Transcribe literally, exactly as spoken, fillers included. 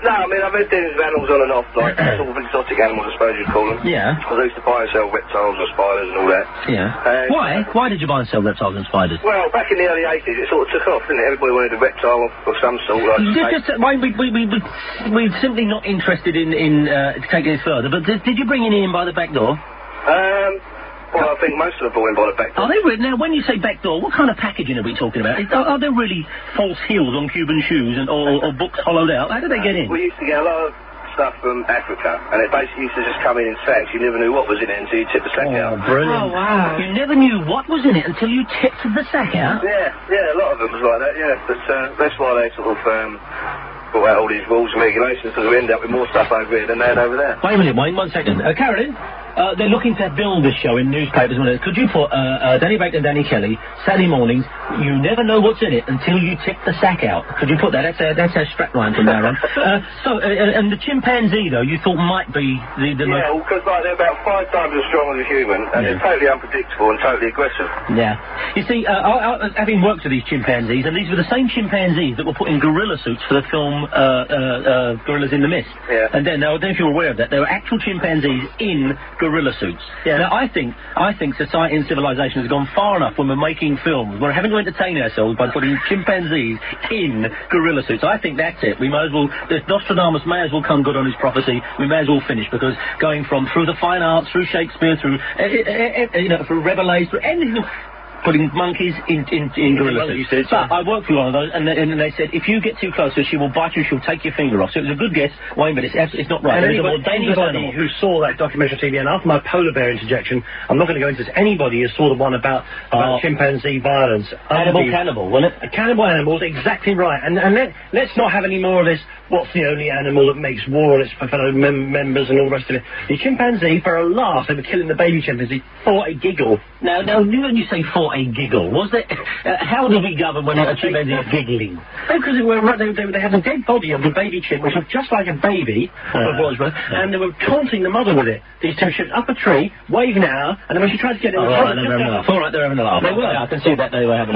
No, I mean, I've had dealings with animals on and off, like sort of exotic animals, I suppose you'd call them. Yeah. Because I used to buy and sell reptiles and spiders and all that. Yeah. And Why? Why did you buy and sell reptiles and spiders? Well, back in the early eighties, it sort of took off, didn't it? Everybody wanted a reptile of, of some sort. Like just, just, uh, why, we, we, we, we, we're simply not interested in, in uh, taking this further, but did, did you bring it in by the back door? Um, well, I think most of them are brought in by the back door. Are they really? Now, when you say back door, what kind of packaging are we talking about? Is, are, are there really false heels on Cuban shoes and or, or books hollowed out? How do they get in? We used to get a lot of stuff from Africa, and it basically used to just come in in sacks. You never knew what was in it until you tipped the sack oh, out. Brilliant. Oh, wow. You never knew what was in it until you tipped the sack out? Yeah, yeah, a lot of them was like that, yeah. But uh, that's why they sort of um, brought out all these rules and regulations, because we end up with more stuff over here than they had over there. Wait a minute, Wayne, one second. Uh, Carolyn? Uh, they're looking to build this show in newspapers. Could you put uh, uh, Danny Baker and Danny Kelly, Saturday mornings, you never know what's in it until you tip the sack out. Could you put that? That's our, that's our strapline from now on. uh, so, uh, and the chimpanzee, though, you thought might be the... the yeah, most... because like, they're about five times as strong as a human, and yeah. they're totally unpredictable and totally aggressive. Yeah. You see, uh, I, I, having worked with these chimpanzees, and these were the same chimpanzees that were put in gorilla suits for the film uh, uh, uh, Gorillas in the Mist. Yeah. And then, now, I don't know if you're aware of that, there were actual chimpanzees in gorilla suits. Yeah. Now, I think, I think society and civilization has gone far enough when we're making films. We're having to entertain ourselves by putting chimpanzees in gorilla suits. I think that's it. We may as well, Nostradamus may as well come good on his prophecy. We may as well finish, because going from through the fine arts, through Shakespeare, through, uh, uh, uh, you know, through Rabelais, through anything, putting monkeys in, in, in gorilla suits. But I worked with one of those, and they, and they said, if you get too close to her, she will bite you, she'll take your finger off. So it was a good guess, Wayne, but it's, it's not right. And anybody, anybody who saw that documentary on T V, and after my polar bear interjection, I'm not going to go into this, anybody who saw the one about, about oh. chimpanzee violence. Animal cannibal, wasn't it? Cannibal animals, exactly right. And, and let, let's not have any more of this, what's the only animal that makes war on its fellow mem members and all the rest of it. The chimpanzee, for a laugh, they were killing the baby chimpanzee for a giggle. Now, now, when you say for a giggle, was there, uh, how do we govern when a chimpanzee is giggling? Because they, were, they, they, they had a dead body of the baby chimp, which looked just like a baby, uh, was, uh, and they were taunting the mother with it. These two ships up a tree, waving at her, and then when she tried to get it... Oh, right, they're having a laugh. All right, they're having a laugh. They were. Yeah, I can see that they were having a